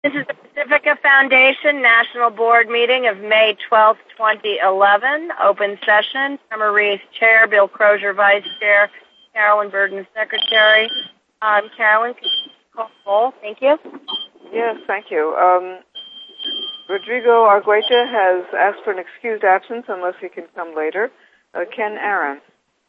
This is the Pacifica Foundation National Board meeting of May 12th, 2011. Open session. Summer Reese, Chair. Bill Crozier, Vice Chair. Carolyn Burden, Secretary. Carolyn, could you call roll? Thank you. Yes, thank you. Rodrigo Argueta has asked for an excused absence unless he can come later. Ken Aaron.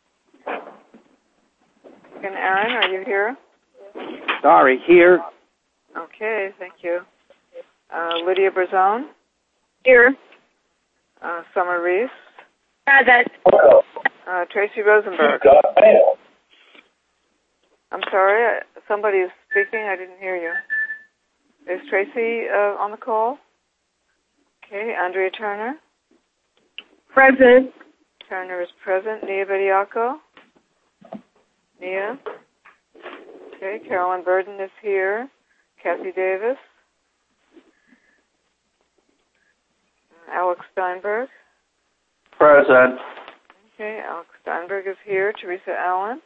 Ken Aaron, are you here? Sorry, here. Okay, thank you. Lydia Brazone. Here. Summer Reese. Present. Tracy Rosenberg. I'm sorry, somebody is speaking. I didn't hear you. Is Tracy on the call? Okay, Andrea Turner. Present. Turner is present. Nia Bediaco. Nia. Okay, Carolyn Burden is here. Kathy Davis. Alex Steinberg. Present. Okay, Alex Steinberg is here. Teresa Allen.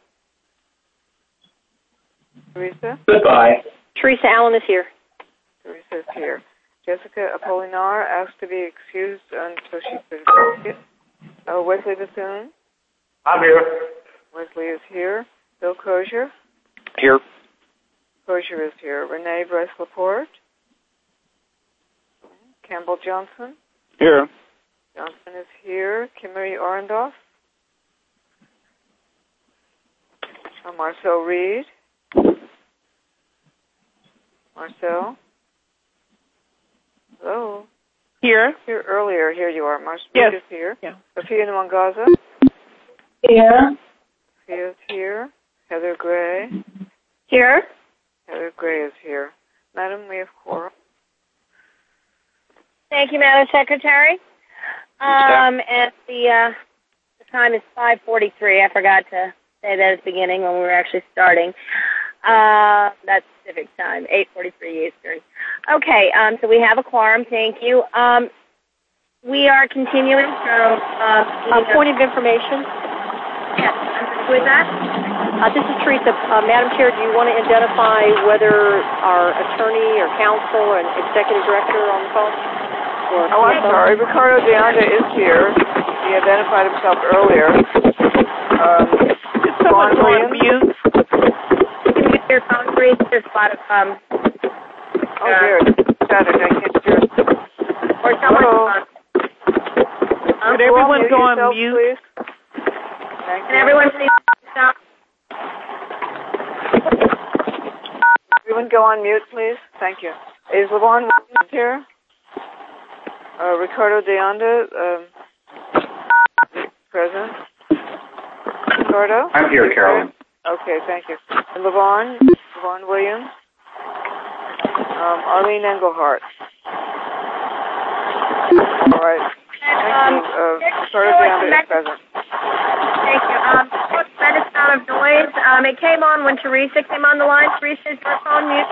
Teresa? Goodbye. Teresa Allen is here. Teresa is here. Jessica Apolinar asked to be excused until she could get. Wesley Bethune. I'm here. Wesley is here. Bill Crozier. Here. Crozier is here. Renee Bryce-Laporte. Campbell Johnson. Here. Johnson is here. Kimmery Orendorf. Marcel Reed. Marcel. Hello. Here. Here earlier. Here you are. Marcel Yes. is here. Yeah. Sophia Nwangaza. Here. Sophia is here. Heather Gray. Here. Heather Gray is here. Madam, we have quorum. Thank you, Madam Secretary. And the time is 5:43. I forgot to say that at the beginning when we were actually starting. That's Pacific time, 8:43 Eastern. Okay, so we have a quorum. Thank you. We are continuing from point of information. Yes, with that. This is Teresa. Madam Chair, do you want to identify whether our attorney or counsel or an executive director are on the phone? Oh, I'm sorry. Ricardo de Anda is here. He identified himself earlier. Is someone on mute? Mute your phone, please. There's a lot of oh dear, Saturday. I can't hear. Or someone. Could everyone go on yourself, mute? Please? Thank Can you. everyone please stop? Everyone go on mute, please. Thank you. Is LaVon Williams here? Ricardo de Anda, present. Ricardo? I'm here, Carolyn. Okay, thank you. And LaVon Williams. Arlene Engelhardt. All right. Thank you. Ricardo de Anda is present. Thank you. Tremendous amount of noise. It came on when Teresa came on the line. Teresa, is your phone mute?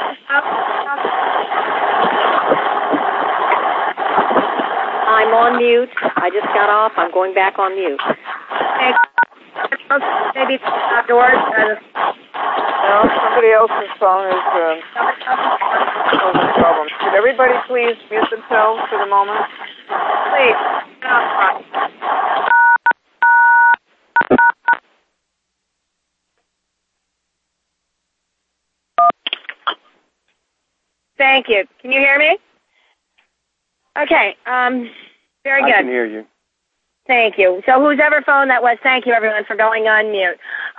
I'm on mute. I just got off. I'm going back on mute. Okay. Maybe outdoors. No, somebody else's phone is causing problems. Could everybody please mute themselves for the moment? Please. Thank you. Can you hear me? Okay. Very good. I can hear you. Thank you. So whoever phone that was, thank you, everyone, for going on mute.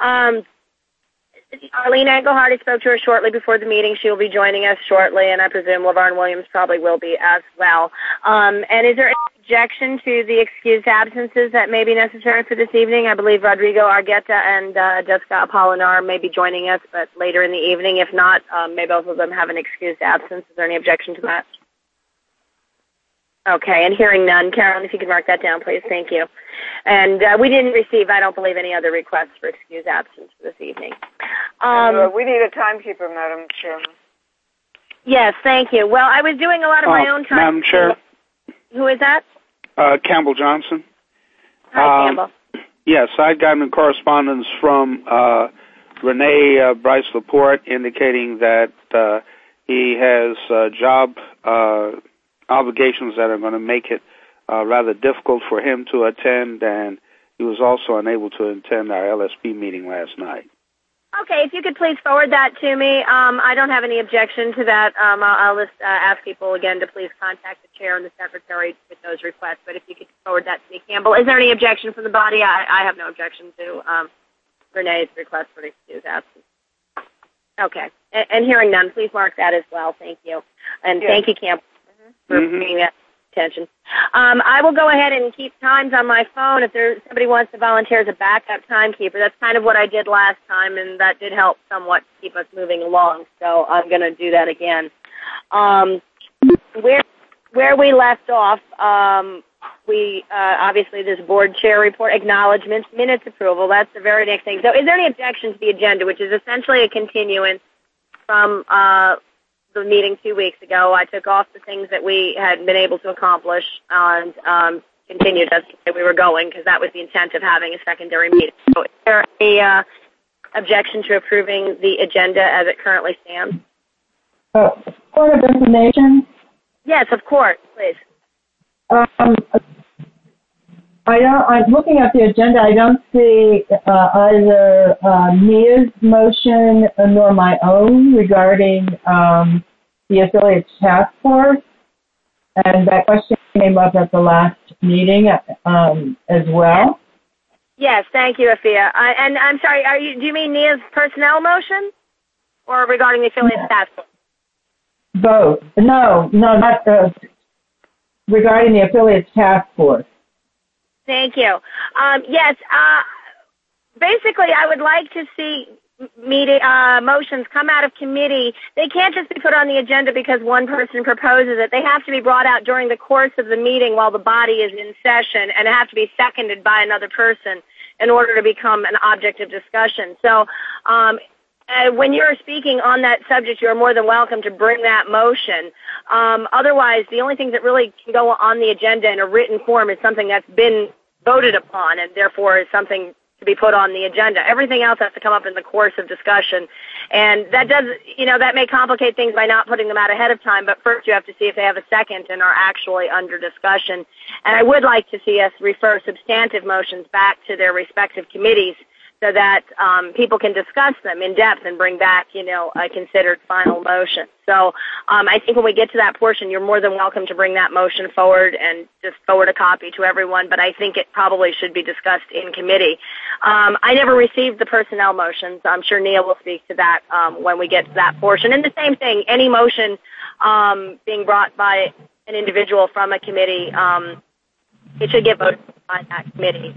Arlene Engelhardt, I spoke to her shortly before the meeting. She will be joining us shortly, and I presume LaVon Williams probably will be as well. And is there any objection to the excused absences that may be necessary for this evening? I believe Rodrigo Argueta and Jessica Apolinar may be joining us, but later in the evening. If not, may both of them have an excused absence. Is there any objection to that? Okay, and hearing none. Carolyn, if you could mark that down, please. Thank you. And we didn't receive, I don't believe, any other requests for excused absence this evening. We need a timekeeper, Madam Chairman. Yes, thank you. Well, I was doing a lot of my own time. Madam Chair. Who is that? Campbell Johnson. Hi, Campbell. Yes, I'd gotten a correspondence from Renee Bryce-Laporte indicating that He has job obligations that are going to make it rather difficult for him to attend, and he was also unable to attend our LSP meeting last night. Okay, if you could please forward that to me. I don't have any objection to that. I'll just ask people again to please contact the chair and the secretary with those requests, but if you could forward that to me, Campbell. Is there any objection from the body? I have no objection to Renee's request for an excused absence. Okay, and hearing none, please mark that as well. Thank you. And thank you, Campbell, for bringing that attention. I will go ahead and keep times on my phone if somebody wants to volunteer as a backup timekeeper. That's kind of what I did last time, and that did help somewhat to keep us moving along, so I'm going to do that again. Where we left off, we obviously this board chair report, acknowledgments, minutes approval, that's the very next thing. So is there any objection to the agenda, which is essentially a continuance from the meeting 2 weeks ago? I took off the things that we had been able to accomplish and continued as we were going, because that was the intent of having a secondary meeting. So is there any objection to approving the agenda as it currently stands? Point of information? Yes, of course, please. I'm looking at the agenda. I don't see either Mia's motion nor my own regarding the affiliates task force, and that question came up at the last meeting as well. Yes, thank you, Afia. And I'm sorry, do you mean Mia's personnel motion, or regarding the affiliates task force? Both. No, not regarding the affiliates task force. Thank you. Yes, basically I would like to see motions come out of committee. They can't just be put on the agenda because one person proposes it. They have to be brought out during the course of the meeting while the body is in session, and have to be seconded by another person in order to become an object of discussion. So when you're speaking on that subject, you're more than welcome to bring that motion. Otherwise, the only thing that really can go on the agenda in a written form is something that's been voted upon, and therefore is something to be put on the agenda. Everything else has to come up in the course of discussion. And that does, that may complicate things by not putting them out ahead of time, but first you have to see if they have a second and are actually under discussion. And I would like to see us refer substantive motions back to their respective committees so that people can discuss them in depth and bring back, a considered final motion. So I think when we get to that portion, you're more than welcome to bring that motion forward and just forward a copy to everyone, but I think it probably should be discussed in committee. I never received the personnel motions. I'm sure Nia will speak to that when we get to that portion. And the same thing, any motion being brought by an individual from a committee, it should get voted by that committee.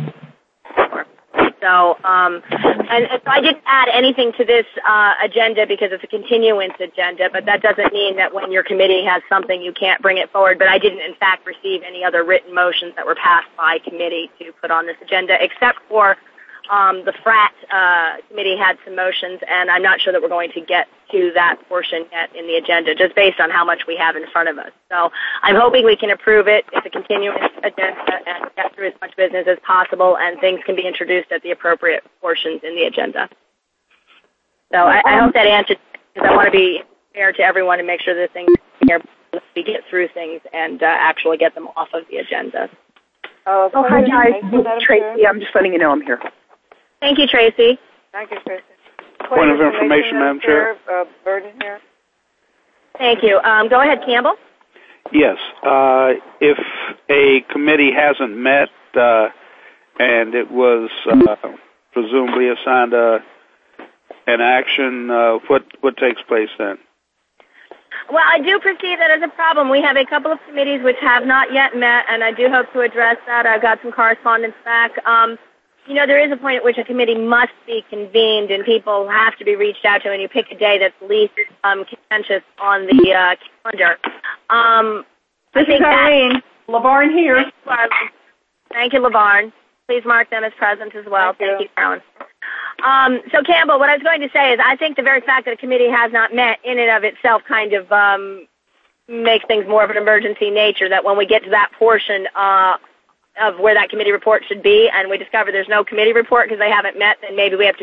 So, and so I didn't add anything to this agenda because it's a continuance agenda, but that doesn't mean that when your committee has something you can't bring it forward. But I didn't, in fact, receive any other written motions that were passed by committee to put on this agenda, except for the FRAT committee had some motions, and I'm not sure that we're going to get to that portion yet in the agenda, just based on how much we have in front of us. So I'm hoping we can approve it. It's a continuous agenda and get through as much business as possible, and things can be introduced at the appropriate portions in the agenda. So I hope that answers, because I want to be fair to everyone and make sure that things we get through things and actually get them off of the agenda. Hi, guys. This is Tracy. I'm just letting you know I'm here. Thank you, Tracy. Thank you, Tracy. Point of information, Madam Chair. Burden here. Thank you. Go ahead, Campbell. Yes. If a committee hasn't met and it was presumably assigned an action, what takes place then? Well, I do perceive that as a problem. We have a couple of committees which have not yet met, and I do hope to address that. I've got some correspondence back. There is a point at which a committee must be convened, and people have to be reached out to, and you pick a day that's least contentious on the calendar. This is Eileen. LaVarn here. Thank you, LaVarn. Please mark them as present as well. Thank you, Carolyn. So, Campbell, what I was going to say is I think the very fact that a committee has not met in and of itself kind of makes things more of an emergency nature, that when we get to that portion of where that committee report should be and we discover there's no committee report because they haven't met, then maybe we have to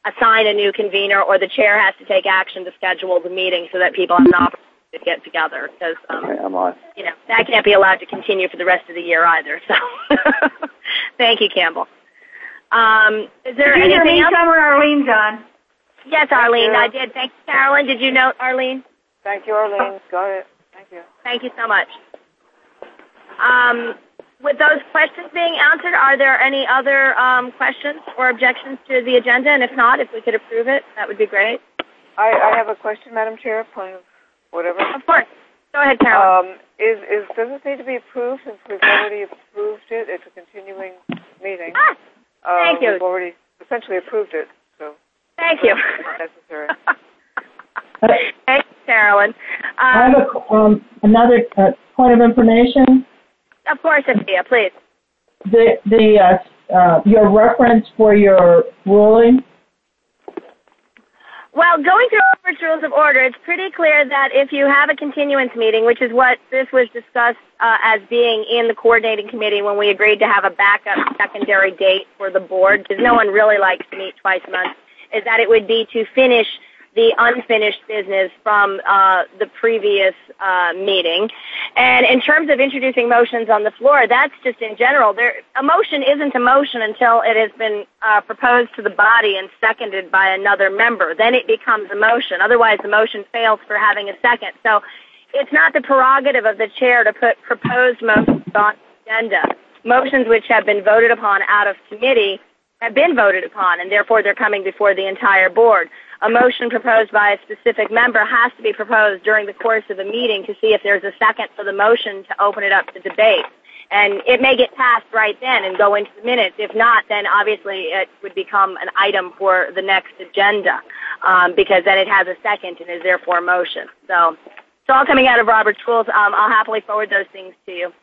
assign a new convener, or the chair has to take action to schedule the meeting so that people have an opportunity to get together. Because I'm on. that can't be allowed to continue for the rest of the year either. So, thank you, Campbell. Is there anything else? Summer, Arlene's on. Yes, Arlene, I did. Thank you, Carolyn. Did you note, Arlene? Thank you, Arlene. Got it. Thank you. Thank you so much. With those questions being answered, are there any other questions or objections to the agenda? And if not, if we could approve it, that would be great. I have a question, Madam Chair, point of whatever. Of course. Go ahead, Carolyn. Does this need to be approved since we've already approved it? It's a continuing meeting. Thank you. We've already essentially approved it, so. Thank you. It's not necessary. Thank you, Carolyn. I have another point of information. Of course, Sophia, please. Your reference for your ruling. Well, going through Robert's Rules of Order, it's pretty clear that if you have a continuance meeting, which is what this was discussed as being in the coordinating committee when we agreed to have a backup secondary date for the board, because no one really likes to meet twice a month, is that it would be to finish the unfinished business from the previous meeting. And in terms of introducing motions on the floor, that's just in general. A motion isn't a motion until it has been proposed to the body and seconded by another member. Then it becomes a motion. Otherwise, the motion fails for having a second. So it's not the prerogative of the chair to put proposed motions on the agenda. Motions which have been voted upon out of committee have been voted upon, and therefore they're coming before the entire board. A motion proposed by a specific member has to be proposed during the course of a meeting to see if there's a second for the motion to open it up to debate. And it may get passed right then and go into the minutes. If not, then obviously it would become an item for the next agenda because then it has a second and is therefore a motion. So it's all coming out of Robert's Rules. I'll happily forward those things to you.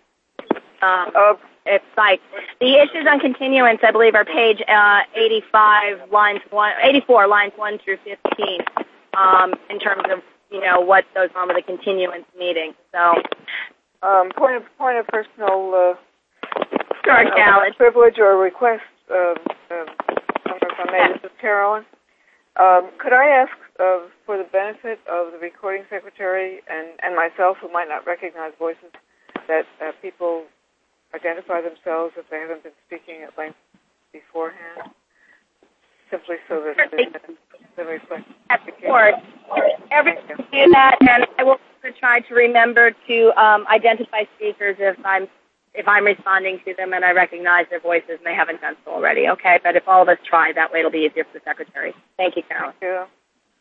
It's like the issues on continuance, I believe, are page 84, lines 1 through 15, in terms of what goes on with a continuance meeting. So, point of personal privilege or request, if I may. This is Carolyn. Could I ask, for the benefit of the recording secretary and myself, who might not recognize voices, that people identify themselves if they haven't been speaking at length beforehand, simply so that the request. Of course. Everyone do that, and I will try to remember to identify speakers if I'm responding to them and I recognize their voices and they haven't done so already. Okay, but if all of us try, that way it'll be easier for the secretary. Thank you, Carol. Thank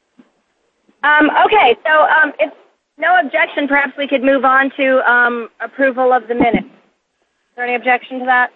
you. Okay, so if no objection, perhaps we could move on to approval of the minutes. Is there any objection to that?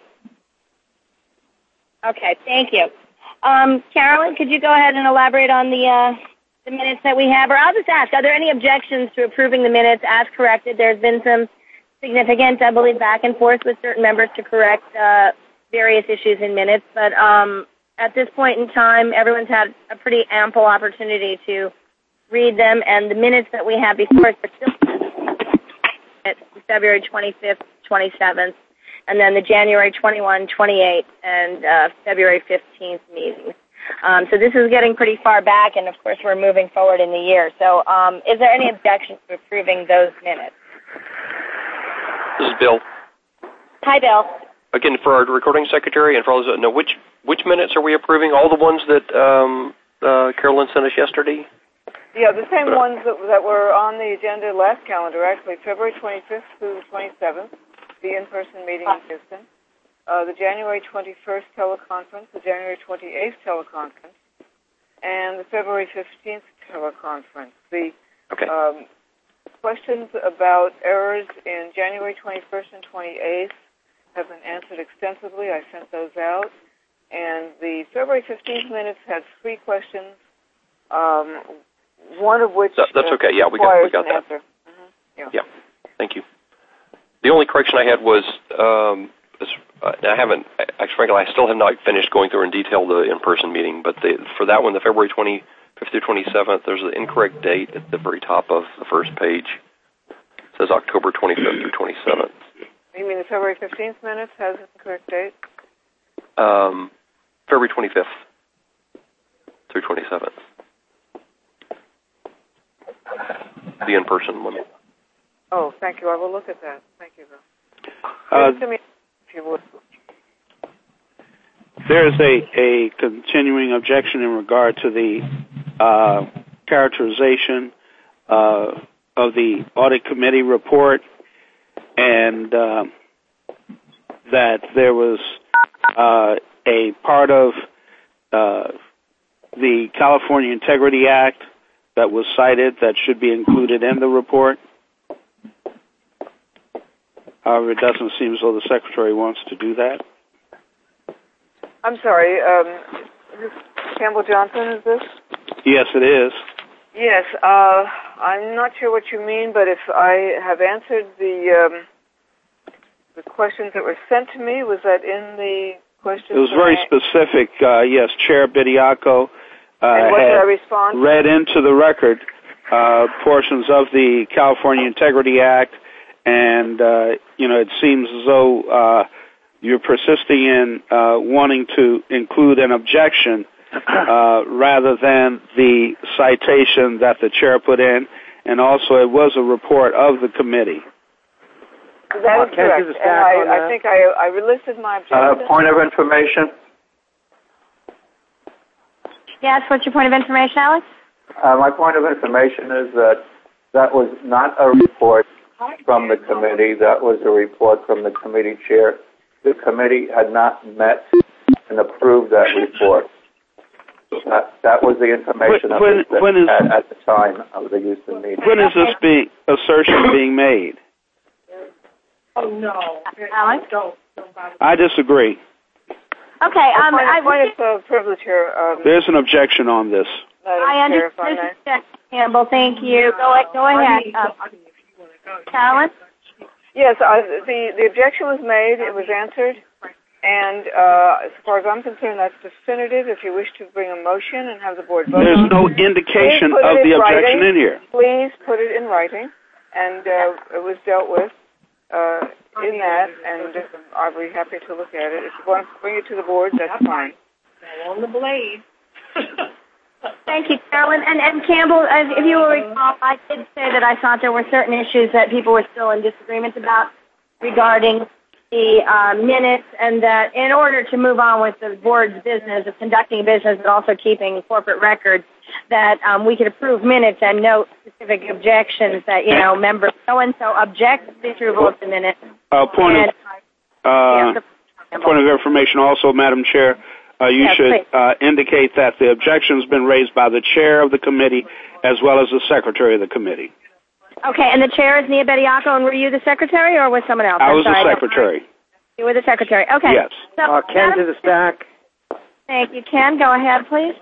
Okay, thank you. Carolyn, could you go ahead and elaborate on the minutes that we have? Or I'll just ask, are there any objections to approving the minutes as corrected? There's been some significant, I believe, back and forth with certain members to correct various issues in minutes. But at this point in time, everyone's had a pretty ample opportunity to read them. And the minutes that we have before us are still February 25th, 27th. And then the January 21, 28, and February 15th meetings. So this is getting pretty far back, and of course we're moving forward in the year. So is there any objection to approving those minutes? This is Bill. Hi, Bill. Again, for our recording secretary and for all those that know, which minutes are we approving? All the ones that Carolyn sent us yesterday? Yeah, the same ones that were on the agenda last calendar, actually, February 25th through the 27th. The in-person meeting in Houston, the January 21st teleconference, the January 28th teleconference, and the February 15th teleconference. The questions about errors in January 21st and 28th have been answered extensively. I sent those out. And the February 15th minutes had 3 questions, one of which that's okay. Yeah, we got that. Answer. Yeah, thank you. The only correction I had was, frankly, I still have not finished going through in detail the in-person meeting, but for that one, the February 25th through 27th, there's an incorrect date at the very top of the first page. It says October 25th through 27th. You mean the February 15th minutes has an incorrect date? February 25th. through 27th. The in-person one. Oh, thank you. I will look at that. Thank you, Bill. To me, if you would. There is a continuing objection in regard to the characterization of the audit committee report, and that there was a part of the California Integrity Act that was cited that should be included in the report. However, it doesn't seem as though the Secretary wants to do that. I'm sorry, Campbell Johnson, is this? Yes, it is. Yes, I'm not sure what you mean, but if I have answered the questions that were sent to me, was that in the questions? It was very specific. Yes, Chair Bediaco and what did I respond? Read into the record portions of the California Integrity Act, and it seems as though you're persisting in wanting to include an objection rather than the citation that the chair put in, and also it was a report of the committee. That is correct, and I think I listed my objection. Point of information. Yes, what's your point of information, Alex? My point of information is that was not a report from the committee. That was a report from the committee chair. The committee had not met and approved that report. That was the information that at the time of the Houston meeting. When is this assertion being made? Oh, no. Alex? I disagree. Okay, point of privilege here. There's an objection on this. I understand, Campbell. Thank you. Go ahead. Carolyn? Yes, the objection was made. It was answered. And as far as I'm concerned, that's definitive. If you wish to bring a motion and have the board vote, there's no indication of the objection in here. Please put it in writing, and it was dealt with in that, and I'll be happy to look at it. If you want to bring it to the board, that's fine. On the blade. Thank you, Carolyn. And Campbell, if you will recall, I did say that I thought there were certain issues that people were still in disagreement about regarding the minutes, and that in order to move on with the board's business of conducting business but also keeping corporate records, that we could approve minutes and note specific objections that, member so-and-so objects to the approval of the minutes. Point of information also, Madam Chair. You should indicate that the objection has been raised by the chair of the committee as well as the secretary of the committee. Okay, and the chair is Nia Bediaco, and were you the secretary or was someone else? I was the secretary. You were the secretary. Okay. Yes. So, Ken to the stack. Thank you, Ken. Go ahead, please.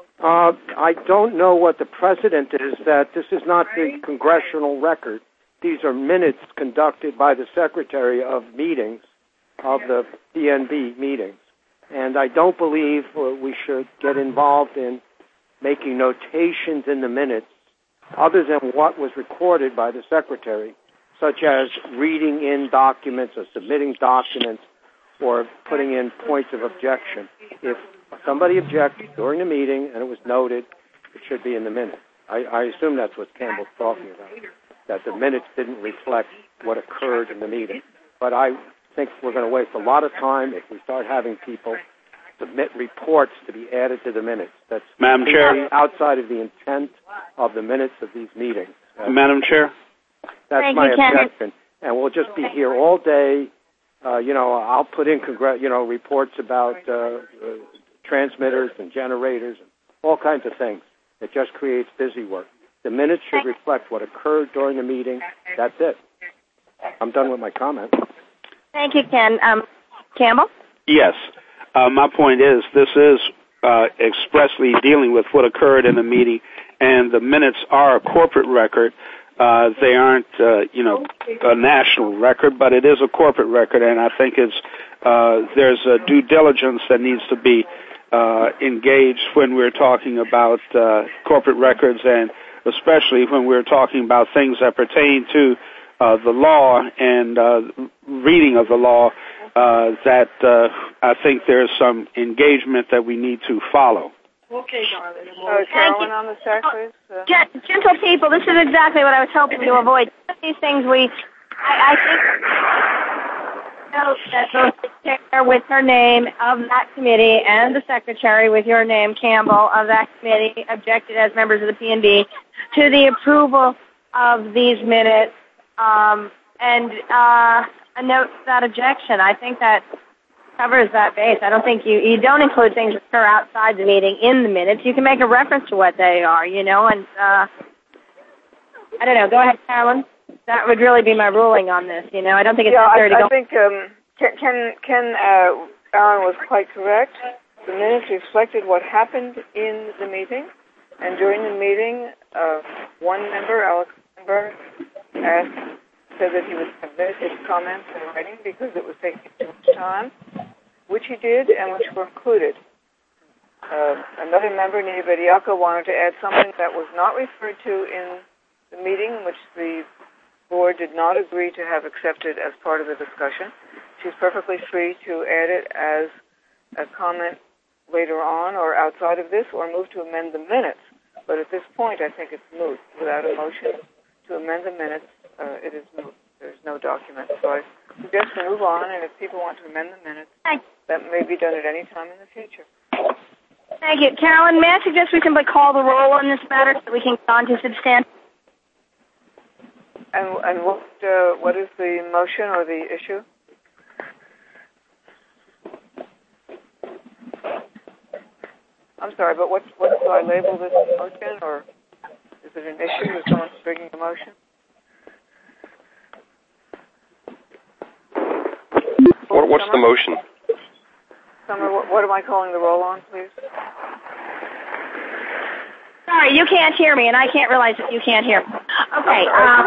I don't know what the precedent is that this is not the congressional record. These are minutes conducted by the secretary of meetings, of the DNB meetings. And I don't believe we should get involved in making notations in the minutes other than what was recorded by the secretary, such as reading in documents or submitting documents or putting in points of objection. If somebody objected during the meeting and it was noted, it should be in the minutes. I assume that's what Campbell's talking about, that the minutes didn't reflect what occurred in the meeting. But I think we're going to waste a lot of time if we start having people submit reports to be added to the minutes. That's Madam Chair, outside of the intent of the minutes of these meetings. Madam Chair, that's my objection. And we'll just be here all day. I'll put in reports about transmitters and generators and all kinds of things. It just creates busy work. The minutes should reflect what occurred during the meeting. That's it. I'm done with my comment. Thank you, Ken. Campbell? Yes. My point is this is expressly dealing with what occurred in the meeting, and the minutes are a corporate record. They aren't, a national record, but it is a corporate record, and I think there's a due diligence that needs to be engaged when we're talking about corporate records, and especially when we're talking about things that pertain to the law and reading of the law, that I think there's some engagement that we need to follow. Okay, darling. Carolyn on the stack, please. Gentle people, this is exactly what I was hoping to avoid. These things I think that both the chair with her name of that committee and the secretary with your name, Campbell, of that committee objected as members of the P&B to the approval of these minutes and a note to that objection. I think that covers that base. I don't think you don't include things that occur outside the meeting in the minutes. You can make a reference to what they are, and I don't know. Go ahead, Carolyn. That would really be my ruling on this. I don't think it's necessary to go. I think Ken Aaron was quite correct. The minutes reflected what happened in the meeting, and during the meeting, one member, Alex Steinberg, said that he would submit his comments in writing because it was taking too much time, which he did and which were included. Another member, Nina Bediako, wanted to add something that was not referred to in the meeting, which the board did not agree to have accepted as part of the discussion. She's perfectly free to add it as a comment later on or outside of this or move to amend the minutes. But at this point, I think it's moot. Without a motion to amend the minutes, it is moot. There's no document. So I suggest we move on, and if people want to amend the minutes, that may be done at any time in the future. Thank you. Carolyn, may I suggest we simply call the roll on this matter so we can get on to substantive? And what is the motion or the issue? I'm sorry, but what do I label this motion, or is it an issue? Is someone bringing a motion? What's the motion? Summer, what am I calling the roll on, please? Sorry, you can't hear me, and I can't realize that you can't hear me. Okay.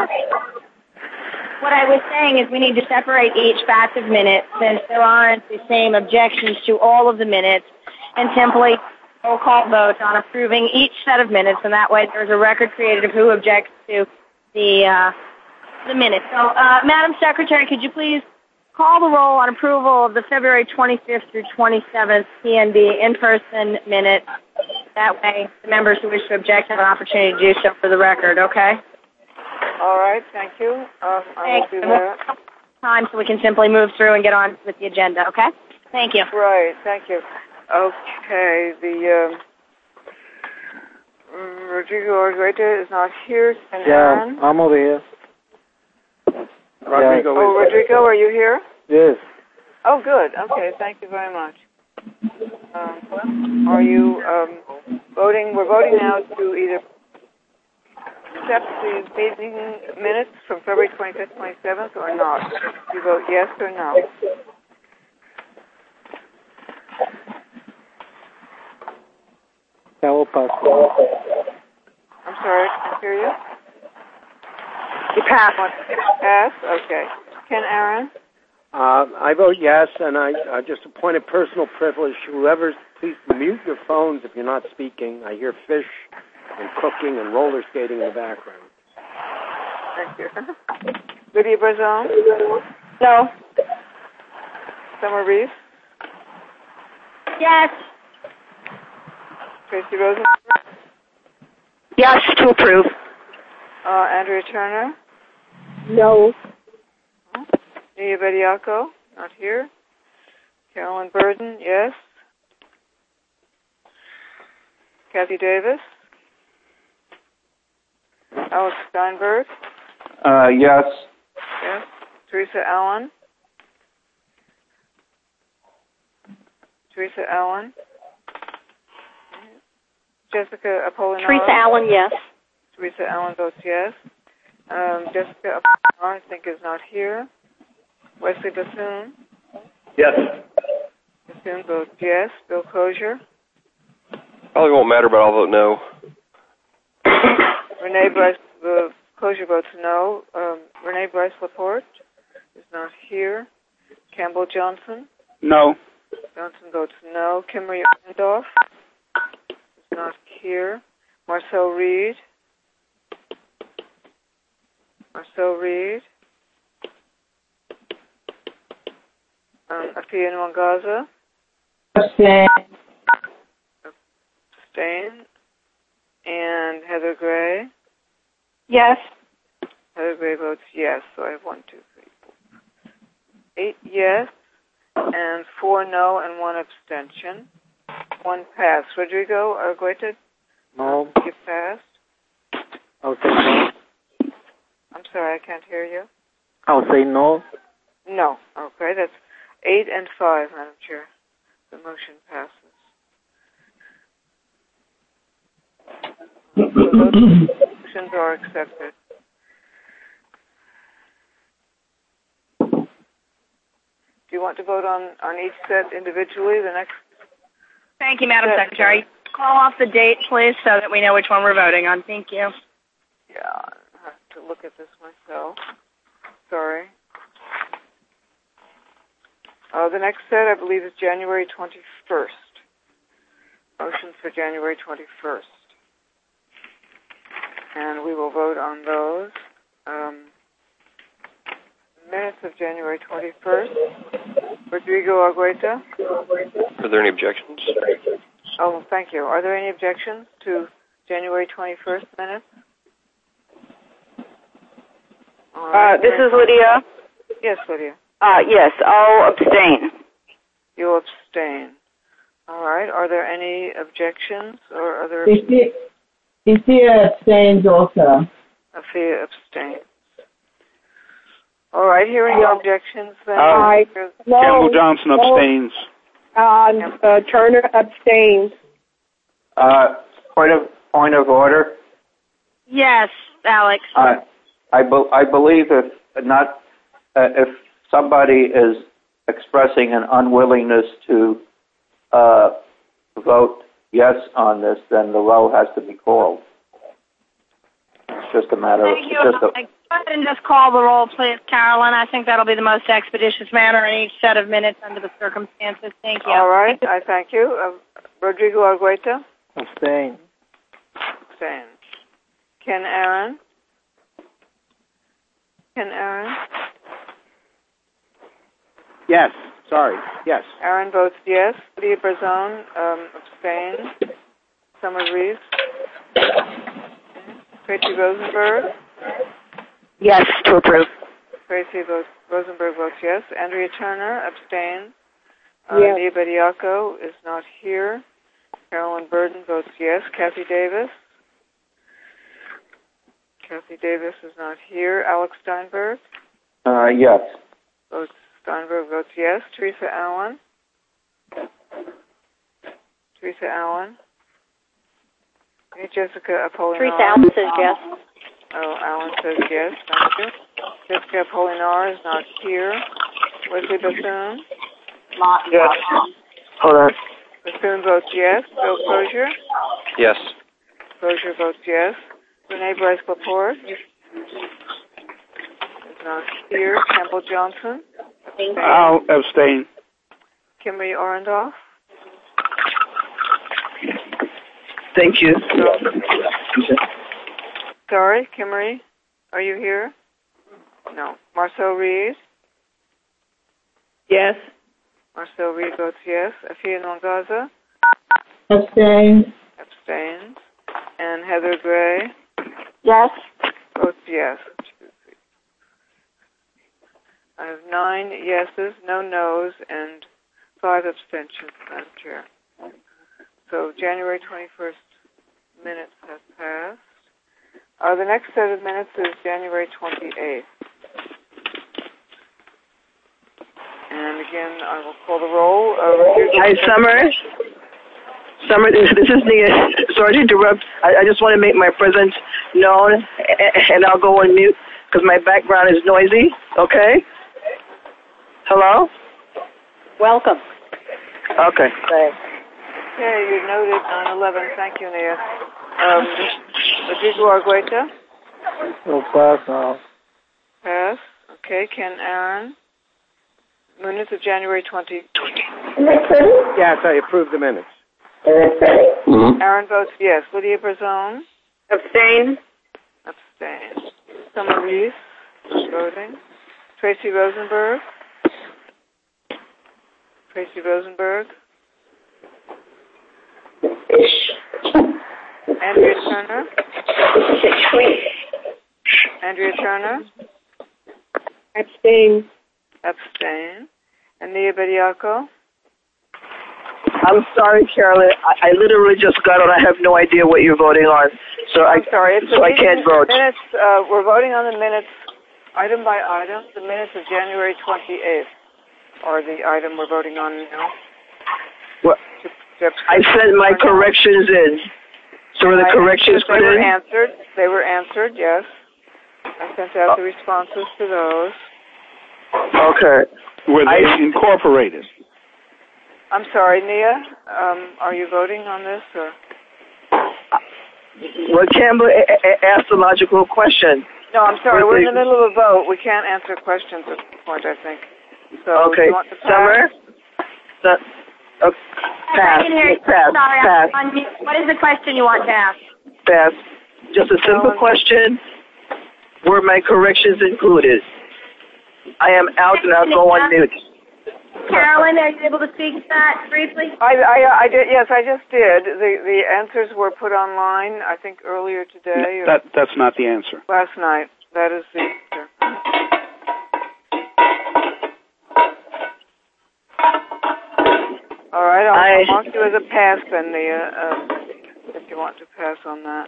What I was saying is we need to separate each batch of minutes since there aren't the same objections to all of the minutes, and simply roll call vote on approving each set of minutes, and that way there's a record created of who objects to the minutes. So, Madam Secretary, could you please call the roll on approval of the February 25th through 27th PNB in-person minutes. That way, the members who wish to object have an opportunity to do so for the record, okay? All right, thank you. I will do that. Time so we can simply move through and get on with the agenda, okay? Thank you. Right, thank you. Okay, the Rodrigo Argueta is not here. Yeah, I'm over here. Rodrigo, Rodrigo, are you here? Yes. Oh, good. Okay, thank you very much. Are you voting? We're voting now to either accept the meeting minutes from February 25th, 27th, or not. You vote yes or no. I'm sorry, I can't hear you. You pass. Pass? Okay. Ken Aaron? I vote yes, and I just a point of personal privilege. Whoever, please mute your phones if you're not speaking. I hear fish and cooking and roller skating in the background. Thank you. Lydia Brazone? No. Summer Reeves? Yes. Tracy Rosen? Yes, to approve. Andrea Turner? No. Nia Bediako? Not here. Carolyn Burden? Yes. Kathy Davis? Alex Steinberg? Yes. Yes. Teresa Allen? Teresa Allen? Jessica Apollinato? Teresa Allen, yes. Teresa Allen votes yes. Jessica Apollinato, I think, is not here. Wesley Bassoon? Yes. Bassoon votes yes. Bill Crozier? Probably won't matter, but I'll vote no. Renee Bryce, Crozier votes no. Renee Bryce Laporte is not here. Campbell Johnson? No. Johnson votes no. Kimmery Randolph is not here. Marcel Reed? Marcel Reed? Afia Nwangaza? Abstain. abstain. And Heather Gray? Yes. Heather Gray votes yes. So I have 1, 2, 3, 4. 8 yes, and 4 no, and 1 abstention. 1 pass. Rodrigo Argueta? No. You passed? I'll say no. I'm sorry, I can't hear you. I'll say no. No. Okay, that's 8 and 5, Madam Chair. The motion passes. So those motions are accepted. Do you want to vote on each set individually? The next. Thank you, Madam Secretary. Call off the date, please, so that we know which one we're voting on. Thank you. Yeah, I have to look at this myself. Sorry. The next set, I believe, is January 21st. Motions for January 21st. And we will vote on those. Minutes of January 21st. Rodrigo Argueta. Are there any objections? Oh, thank you. Are there any objections to January 21st minutes? Right. This is Lydia. Yes, Lydia. Yes, I'll abstain. You'll abstain. All right. Are there any objections or other? Isia abstains also. Afia abstains. All right. Hearing no objections, then. Campbell Johnson abstains. Turner abstains. Point of order. Yes, Alex. I believe if somebody is expressing an unwillingness to vote yes on this, then the roll has to be called. It's just a matter of. Go ahead and just call the roll, please, Carolyn. I think that'll be the most expeditious manner in each set of minutes under the circumstances. Thank you. All right. I thank you. Rodrigo Argueta? Abstain. Abstain. Ken Aaron? Ken Aaron? Yes. Sorry. Yes. Aaron votes yes. Lydia Berzon abstains. Summer Reeves? Tracy Rosenberg? Yes, to approve. Tracy Rosenberg votes yes. Andrea Turner abstains. Yes. Nia Bediaco is not here. Carolyn Burden votes yes. Kathy Davis? Kathy Davis is not here. Alex Steinberg? Yes. Steinberg votes yes. Teresa Allen? Teresa Allen? Hey, Jessica Apollinaire? Teresa Allen says yes. Oh, Allen says yes. Thank you. Jessica Apollinaire is not here. Wesley Bassoon? Yes. Hold on. Bassoon votes yes. Bill Crozier? Yes. Crozier votes yes. Renee Bryce Laporte? Is not here. Campbell Johnson? I'll abstain. Kimberly Orendorff? Thank you. Sorry, Kimberly? Are you here? No. Marcel Reed? Yes. Marcel Reed votes yes. Afia Nwangaza? Abstain. Abstains. And Heather Gray? Yes. Votes yes. I have 9 yeses, no nos, and 5 abstentions, Madam Chair. So January 21st minutes have passed. The next set of minutes is January 28th. And again, I will call the roll. Hi, Summers. This is Nia. Sorry to interrupt. I just want to make my presence known, and I'll go on mute because my background is noisy. Okay? Hello? Welcome. Okay. Thanks. Okay, you're noted 9/11. Thank you, Nia. Rodrigo Argueta? We'll pass now. Pass. Okay, Ken Aaron? Minutes of January 20. Yes, I approve the minutes. Mm-hmm. Aaron votes yes. Lydia Berzon? Abstain. Abstain. Summer Reese? Voting. Tracy Rosenberg? Tracy Rosenberg? Andrea Turner? Andrea Turner? Abstain. Abstain. And Nia Bediako? I'm sorry, Carolyn. I literally just got on. I have no idea what you're voting on. I'm sorry. I can't vote. Minutes, we're voting on the minutes item by item. The minutes of January 28th are the item we're voting on now. Well, I sent my corrections in. So were the corrections put in? They were answered, yes. I sent out the responses to those. Okay. Were they incorporated? I'm sorry, Nia. Are you voting on this? Or? Well, Campbell asked a logical question. No, I'm sorry. We're in the middle of a vote. We can't answer questions at this point, I think. So, okay. You want to pass? Summer? Pass. I can hear you. Pass. Sorry, Pass. What is the question you want to ask? Pass. Just a simple question. Were my corrections included? I am out and I'll go on mute. Carolyn, are you able to speak to that briefly? I did. Yes, I just did. The answers were put online, I think, earlier today. That's not the answer. Last night. That is the answer. All right, I'll mark you as a pass then, if you want to pass on that.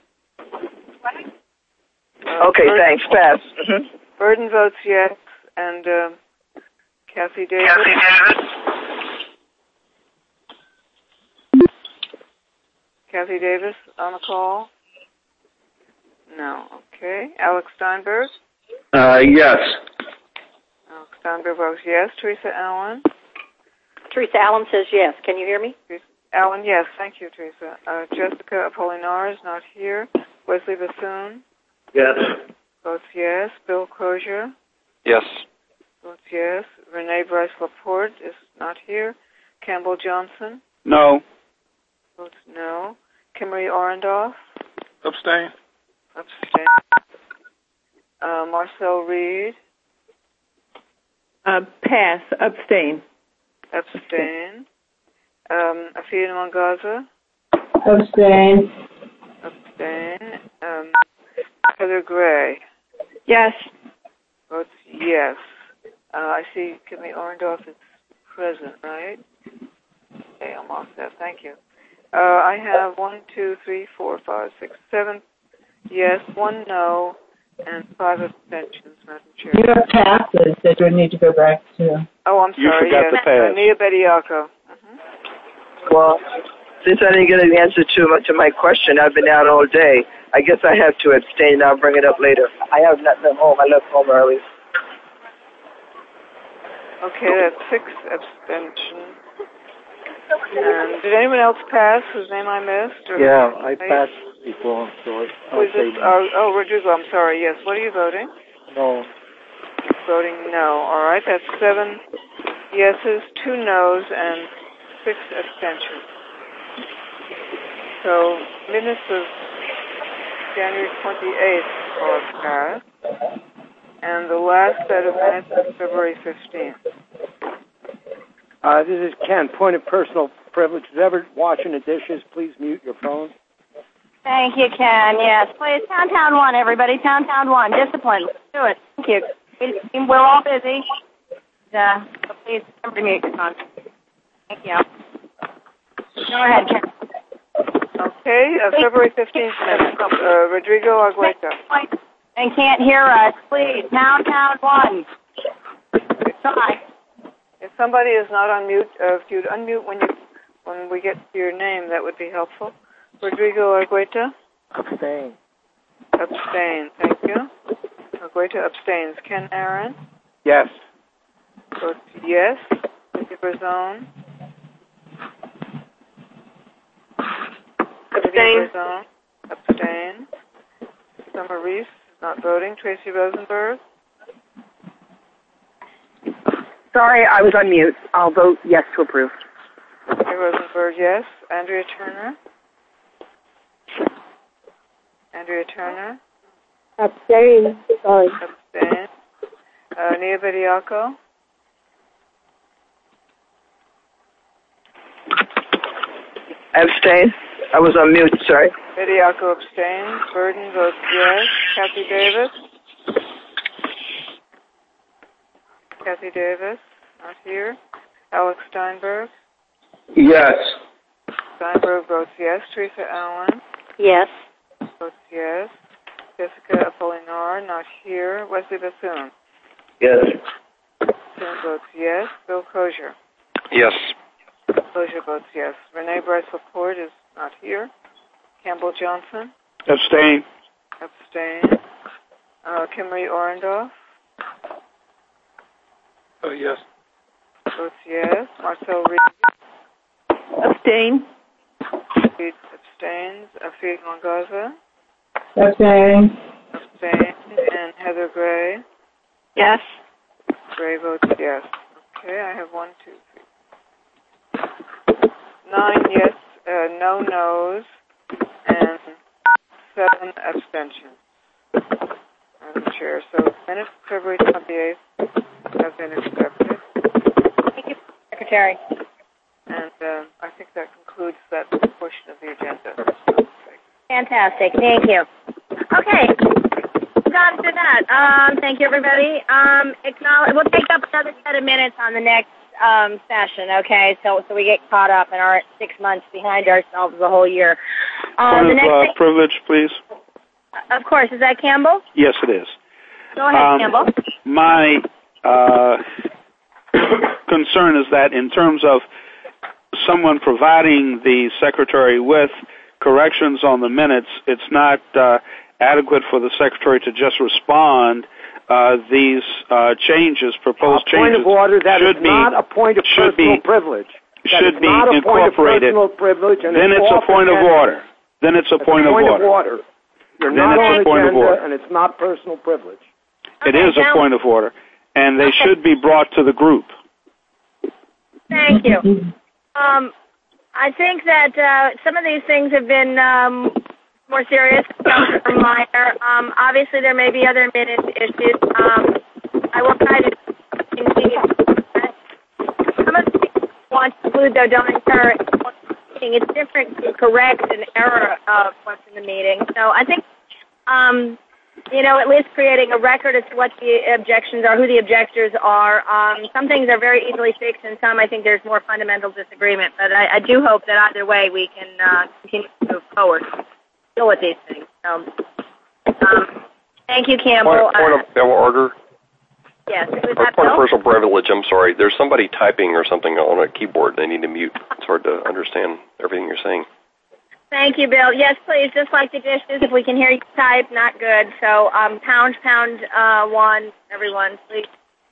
Okay, thanks. Pass. Mm-hmm. Burden votes yes, and Kathy Davis. Kathy Davis on the call? No. Okay. Alex Steinberg? Yes. Alex Steinberg votes yes. Teresa Allen? Teresa Allen says yes. Can you hear me? Allen, yes. Thank you, Teresa. Jessica Apollinaris is not here. Wesley Bassoon? Yes. Votes yes. Bill Crozier? Yes. Votes yes. Renee Bryce Laporte is not here. Campbell Johnson? No. Votes no. Kimberly Orendorff? Abstain. Abstain. Marcel Reed? Pass. Abstain. Abstain. Afia Mangaza? Abstain. Abstain. Heather Gray? Yes. Votes yes. I see Kimberly Orendorff is present, right? Okay, I'll mark that. Thank you. I have 1, 2, 3, 4, 5, 6, 7 yes, 1 no, and 5 abstentions, Madam Chair. You have passes that you need to go back to. Oh, I'm sorry. You forgot to pass. Nia Bediako. Well, since I didn't get an answer to my question, I've been out all day. I guess I have to abstain. I'll bring it up later. I have nothing at home. I left home early. Okay, that's 6 abstentions. And did anyone else pass whose name I missed? Or Yeah, I passed before, so Who's this? Rodrigo, I'm sorry. Yes, what are you voting? no. Voting no. All right, that's 7 yeses, 2 noes, and 6 abstentions. So minutes of January 28th are passed, and the last set of minutes is February 15th. This is Ken. Point of personal privilege. If you're ever washing the dishes, please mute your phone. Thank you, Ken. Yes, please. Town 1, everybody. Town 1. Discipline. Let's do it. Thank you. We're all busy. So please, somebody mute your phone. Thank you. Go ahead, Ken. Okay, February 15th minutes. Rodrigo Argueta. And can't hear us, please. Town 1. Try. If somebody is not on mute, if you'd unmute when we get to your name, that would be helpful. Rodrigo Argueta? Abstain. Abstain. Thank you. Argueta abstains. Ken Aaron? Yes. Votes yes. Vicky Brazone? Abstain. Abstain. Summer Reese not voting. Tracy Rosenberg? Sorry, I was on mute. I'll vote yes to approve. Tracy Rosenberg, yes. Andrea Turner? Andrea Turner? Abstain. Sorry. Abstain. Nia Bediako? Abstain. I was on mute, sorry. Bediako abstains. Burden votes yes. Kathy Davis? Kathy Davis, not here. Alex Steinberg? Yes. Steinberg votes yes. Teresa Allen? Yes. Votes yes. Jessica Apolinar, not here. Wesley Bassoon? Yes. Bassoon votes yes. Bill Crozier? Yes. Crozier votes yes. Renee Bryce Laporte is not here. Campbell Johnson? Abstain. Abstain. Kimberly Orendorff? Yes. Votes yes. Marcel Reed? Abstain. Reed abstains. Afid Mangaza? Abstain. Abstain. And Heather Gray? Yes. Gray votes yes. Okay, I have 1, 2, 3. 9 yes, no no's, and 7 abstentions. Madam Chair, so minutes of February 28th have been accepted. Thank you, Secretary. And I think that concludes that portion of the agenda. Fantastic. Thank you. Okay. Gone through that. Thank you, everybody. We'll take up another set of minutes on the next session, okay? So we get caught up and are 6 months behind ourselves the whole year. Point of privilege, please. Of course. Is that Campbell? Yes, it is. Go ahead, Campbell. My concern is that in terms of someone providing the Secretary with corrections on the minutes, it's not adequate for the Secretary to just respond. These changes, proposed changes, point of order, that is not a point of personal privilege. Should be incorporated. Then it's a point of order. Then it's a point of order. You're not on agenda, and it's not personal privilege. It is a point of order, and they should be brought to the group. Thank you. I think that some of these things have been more serious, some are minor. Obviously, there may be other minute issues. I will try to continue. Some of the things I want to include, though, don't occur in the meeting. It's different to correct an error of what's in the meeting. So I think, at least creating a record as to what the objections are, who the objectors are. Some things are very easily fixed, and some I think there's more fundamental disagreement. But I do hope that either way we can continue to move forward, deal with these things. Thank you, Campbell. Point of order. Yes. Point of personal privilege. I'm sorry. There's somebody typing or something on a keyboard. They need to mute. It's hard to understand everything you're saying. Thank you, Bill. Yes, please, just like the dishes, if we can hear you type, not good. So pound 1, everyone, please.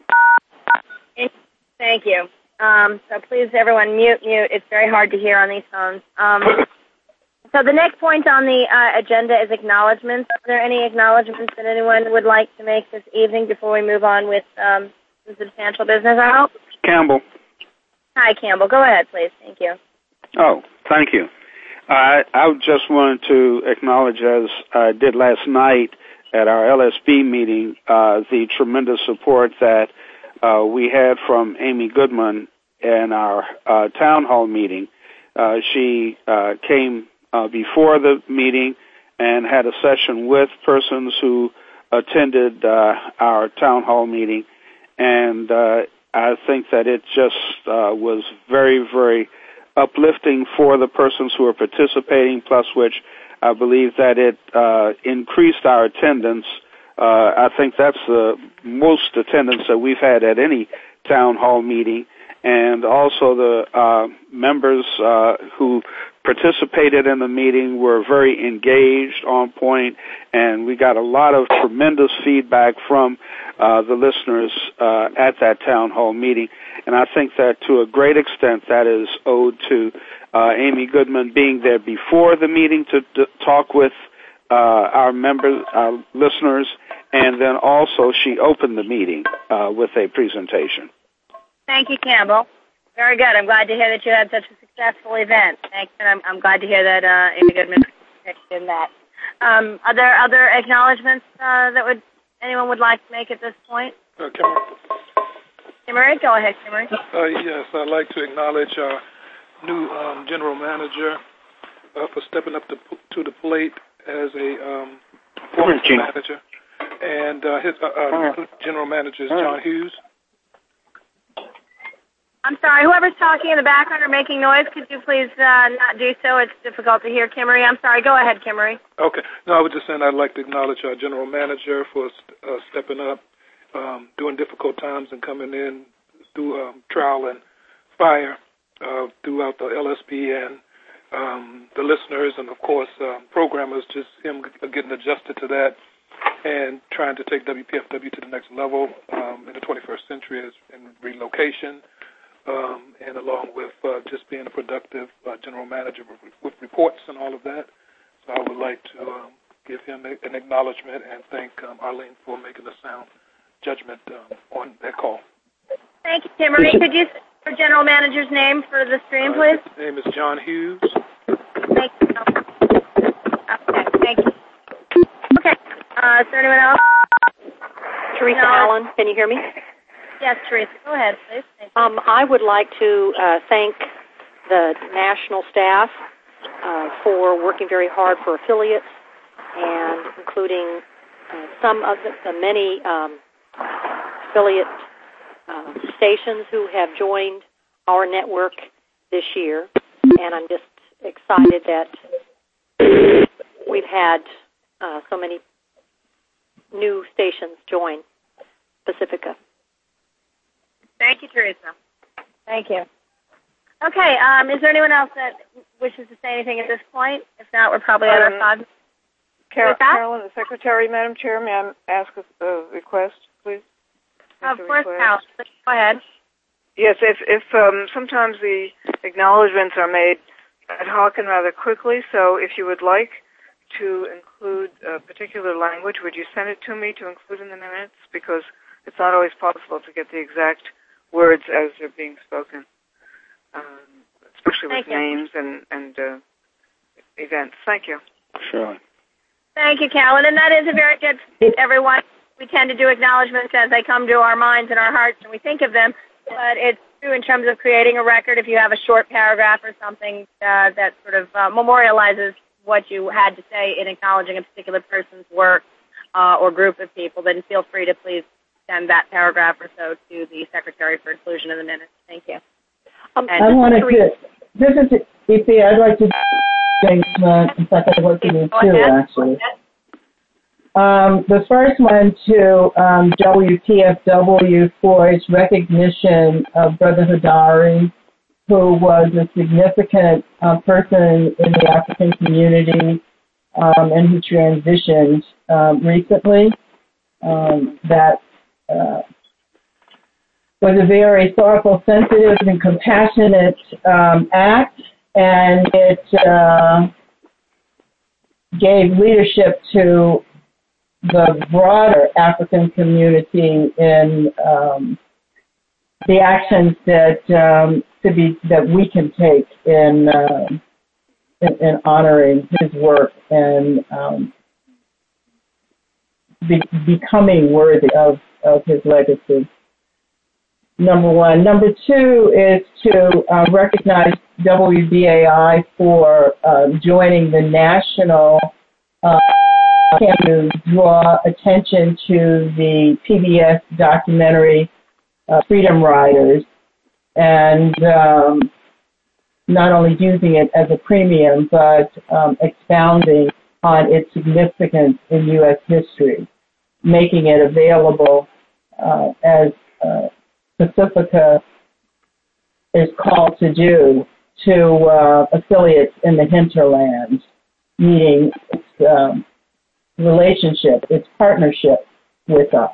Thank you. So please, everyone, mute. It's very hard to hear on these phones. So the next point on the agenda is acknowledgments. Are there any acknowledgments that anyone would like to make this evening before we move on with some substantial business, I hope? Campbell. Hi, Campbell. Go ahead, please. Thank you. Oh, thank you. I just wanted to acknowledge, as I did last night at our LSB meeting, the tremendous support that we had from Amy Goodman in our town hall meeting. She came before the meeting and had a session with persons who attended our town hall meeting, and I think that it just was very, very uplifting for the persons who are participating, plus which I believe that it increased our attendance. I think that's the most attendance that we've had at any town hall meeting, and also the members who participated in the meeting were very engaged, on point, and we got a lot of tremendous feedback from the listeners at that town hall meeting. And I think that to a great extent that is owed to Amy Goodman being there before the meeting to talk with our members, our listeners, and then also she opened the meeting with a presentation. Thank you, Campbell. Very good. I'm glad to hear that you had such a successful event. Thanks, and I'm glad to hear that Amy Goodman participated in that. Are there other acknowledgments that anyone would like to make at this point? Kimmery, go ahead, Kimmery. Yes, I'd like to acknowledge our new general manager, for stepping up to the plate as a performance manager. And his general manager is John Hughes. I'm sorry, whoever's talking in the background or making noise, could you please not do so? It's difficult to hear, Kimmery. I'm sorry. Go ahead, Kimmery. Okay. No, I was just saying I'd like to acknowledge our general manager for stepping up during difficult times and coming in through trial and fire throughout the LSP and the listeners and, of course, programmers, just him getting adjusted to that and trying to take WPFW to the next level in the 21st century in relocation. And along with just being a productive general manager with reports and all of that. So I would like to give him an acknowledgement and thank Arlene for making a sound judgment on that call. Thank you, Kimmery. Could you say your general manager's name for the stream, please? His name is John Hughes. Thank you. Okay, thank you. Okay, is there anyone else? Teresa Allen, can you hear me? Yes, Teresa, go ahead, please. I would like to thank the national staff for working very hard for affiliates and including some of the many affiliate stations who have joined our network this year. And I'm just excited that we've had so many new stations join Pacifica. Thank you, Teresa. Thank you. Okay, is there anyone else that wishes to say anything at this point? If not, we're probably at our 5 minutes. Carolyn, the Secretary, Madam Chair, may I ask a request, please? Of course, Carolyn. Go ahead. Yes, if sometimes the acknowledgments are made ad hoc and rather quickly, so if you would like to include a particular language, would you send it to me to include in the minutes? Because it's not always possible to get the exact words as they're being spoken, especially with names and events. Thank you. Sure. Thank you, Carolyn. And that is a very good point, everyone. We tend to do acknowledgments as they come to our minds and our hearts and we think of them. But it's true in terms of creating a record. If you have a short paragraph or something that sort of memorializes what you had to say in acknowledging a particular person's work or group of people, then feel free to please send that paragraph or so to the Secretary for inclusion in the minutes. Thank you. I wanted to, this is, EP, I'd like to thank, in fact, I'd like to do two, actually. The first one to WPFW for its recognition of Brother Hadari, who was a significant person in the African community and who transitioned recently. That was a very thoughtful, sensitive, and compassionate act, and it gave leadership to the broader African community in the actions that that we can take in honoring his work and becoming worthy of his legacy. Number one. Number two is to recognize WBAI for joining the national to draw attention to the PBS documentary Freedom Riders, and not only using it as a premium, but expounding on its significance in U.S. history, making it available as Pacifica is called to do to affiliates in the hinterlands, meaning its relationship, its partnership with us.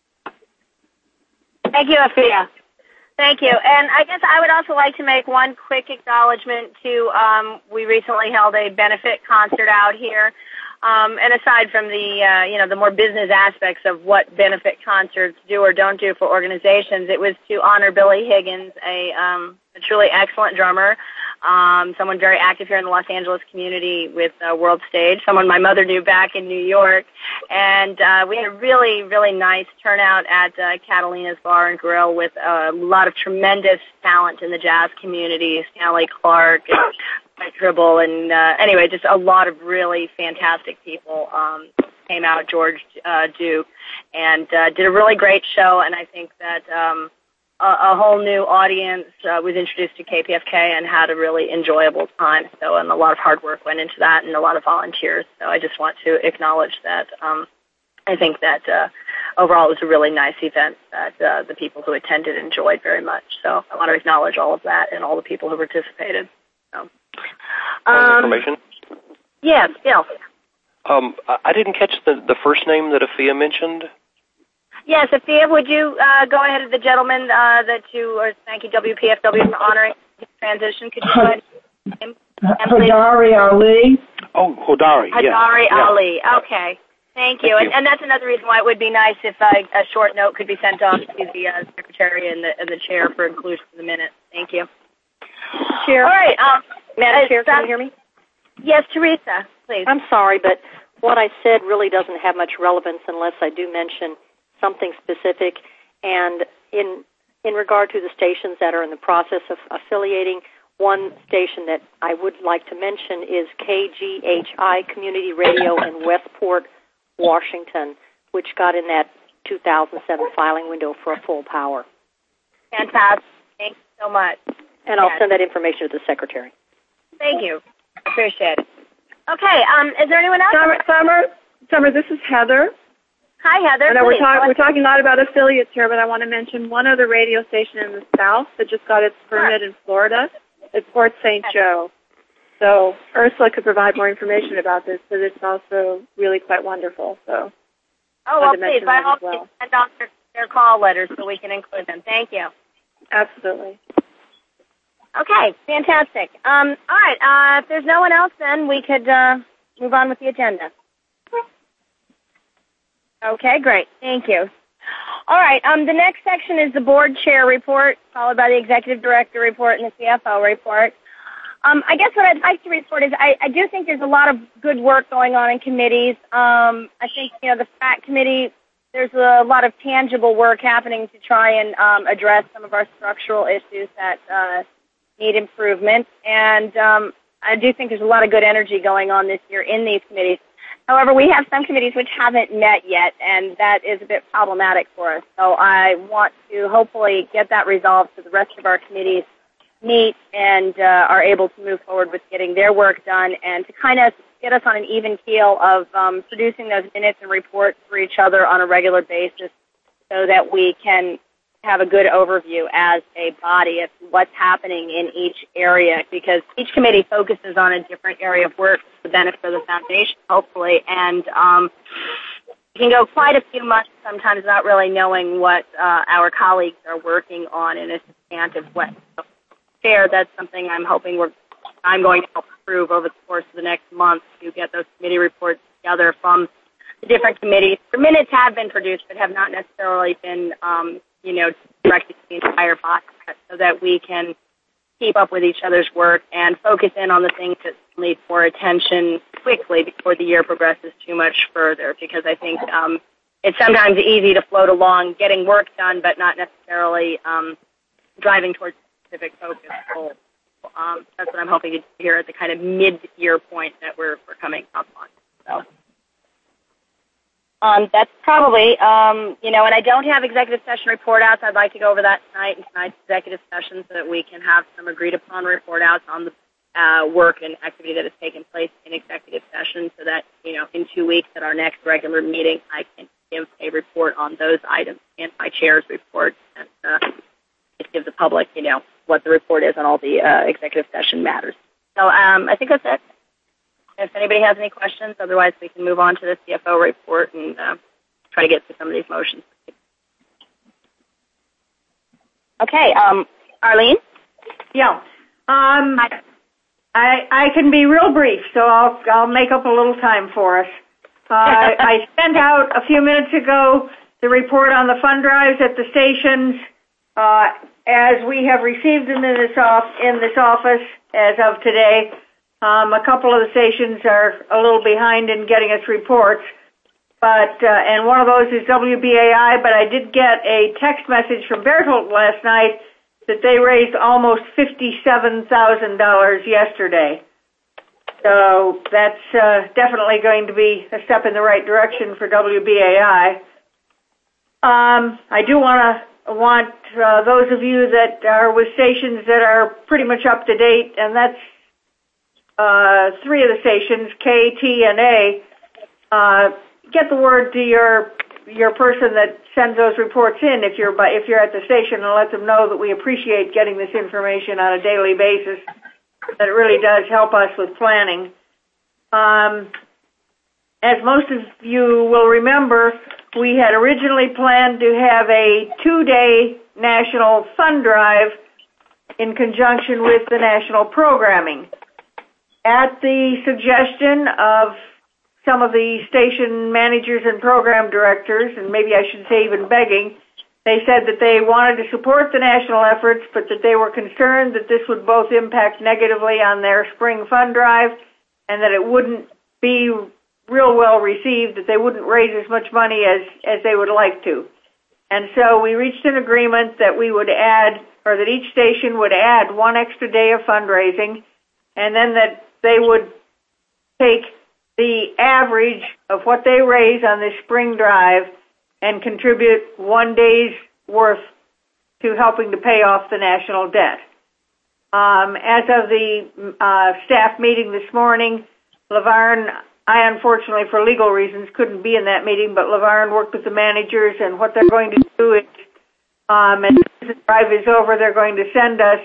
Thank you, Afia. Thank you. And I guess I would also like to make one quick acknowledgement to, we recently held a benefit concert out here. And aside from the, the more business aspects of what benefit concerts do or don't do for organizations, it was to honor Billy Higgins, a truly excellent drummer, someone very active here in the Los Angeles community with World Stage, someone my mother knew back in New York. And we had a really, really nice turnout at Catalina's Bar and Grill with a lot of tremendous talent in the jazz community, Stanley Clark, Tribble, and anyway, just a lot of really fantastic people came out. George Duke, and did a really great show. And I think that a whole new audience was introduced to KPFK and had a really enjoyable time. So, and a lot of hard work went into that, and a lot of volunteers. So, I just want to acknowledge that. I think that overall it was a really nice event that the people who attended enjoyed very much. So, I want to acknowledge all of that and all the people who participated. So. Information? Yes, Bill. I didn't catch the first name that Afia mentioned. Yes, Afia, would you go ahead of the gentleman thank you, WPFW, for honoring his transition. Could you go ahead and Hodari Ali. Oh, Hodari, yes. Hodari Ali, okay. Thank you. And that's another reason why it would be nice if a short note could be sent off to the Secretary and the Chair for inclusion in the minutes. Thank you. Chair. All right. Madam Chair, can you hear me? Yes, Teresa, please. I'm sorry, but what I said really doesn't have much relevance unless I do mention something specific. And in regard to the stations that are in the process of affiliating, one station that I would like to mention is KGHI Community Radio in Westport, Washington, which got in that 2007 filing window for a full power. Fantastic. Thank you so much. And I'll send that information to the Secretary. Thank you. Appreciate it. Okay, is there anyone else? Summer, this is Heather. Hi, Heather. I know we're talking a lot about affiliates here, but I want to mention one other radio station in the South that just got its permit in Florida. It's Port St. Joe. So Ursula could provide more information about this, but it's also really quite wonderful. So, please, by all means, send out their call letters so we can include them. Thank you. Absolutely. Okay, fantastic. All right, if there's no one else, then we could move on with the agenda. Okay, great. Thank you. All right, the next section is the board chair report, followed by the executive director report and the CFO report. I guess what I'd like to report is I do think there's a lot of good work going on in committees. I think, the FACT committee, there's a lot of tangible work happening to try and address some of our structural issues that need improvement. And I do think there's a lot of good energy going on this year in these committees. However, we have some committees which haven't met yet, and that is a bit problematic for us. So I want to hopefully get that resolved so the rest of our committees meet and are able to move forward with getting their work done and to kind of get us on an even keel of producing those minutes and reports for each other on a regular basis so that we can have a good overview as a body of what's happening in each area, because each committee focuses on a different area of work for the benefit of the foundation, hopefully, and you can go quite a few months sometimes without really knowing what our colleagues are working on in a substantive way. So, that's something I'm hoping I'm going to help improve over the course of the next month to get those committee reports together from the different committees. The minutes have been produced but have not necessarily been directed to the entire body so that we can keep up with each other's work and focus in on the things that need more attention quickly before the year progresses too much further, because I think it's sometimes easy to float along getting work done but not necessarily driving towards specific focus goals. That's what I'm hoping to hear at the kind of mid-year point that we're coming up on. So. That's probably, and I don't have executive session report outs. I'd like to go over that tonight in tonight's executive session so that we can have some agreed-upon report outs on the work and activity that has taken place in executive session so that, in 2 weeks at our next regular meeting, I can give a report on those items in my chair's report and just give the public, what the report is on all the executive session matters. So I think that's it. If anybody has any questions, otherwise we can move on to the CFO report and try to get to some of these motions. Okay, Arlene? Yeah. I can be real brief, so I'll make up a little time for us. I sent out a few minutes ago the report on the fund drives at the stations. As we have received them in this office as of today, a couple of the stations are a little behind in getting us reports, but and one of those is WBAI, but I did get a text message from Berthold last night that they raised almost $57,000 yesterday. So that's definitely going to be a step in the right direction for WBAI. I do want those of you that are with stations that are pretty much up to date, and that's 3 of the stations, K, T, and A. Get the word to your person that sends those reports in if you're at the station, and let them know that we appreciate getting this information on a daily basis. That it really does help us with planning. As most of you will remember, we had originally planned to have a 2-day national fund drive in conjunction with the national programming. At the suggestion of some of the station managers and program directors, and maybe I should say even begging, they said that they wanted to support the national efforts, but that they were concerned that this would both impact negatively on their spring fund drive and that it wouldn't be real well received, that they wouldn't raise as much money as they would like to. And so we reached an agreement that we would add, or that each station would add 1 extra day of fundraising, and then that they would take the average of what they raise on this spring drive and contribute 1 day's worth to helping to pay off the national debt. As of the staff meeting this morning, LaVarn, I unfortunately for legal reasons couldn't be in that meeting, but LaVarn worked with the managers, and what they're going to do is, as the drive is over, they're going to send us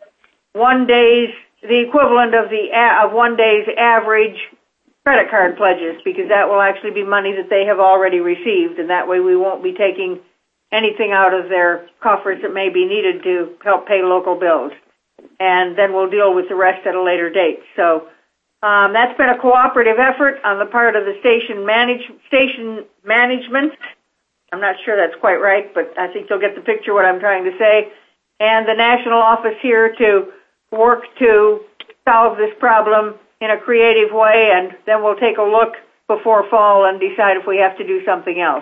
the equivalent of 1 day's average credit card pledges, because that will actually be money that they have already received, and that way we won't be taking anything out of their coffers that may be needed to help pay local bills. And then we'll deal with the rest at a later date. So that's been a cooperative effort on the part of the station management. I'm not sure that's quite right, but I think you'll get the picture what I'm trying to say. And the national office here to work to solve this problem in a creative way, and then we'll take a look before fall and decide if we have to do something else.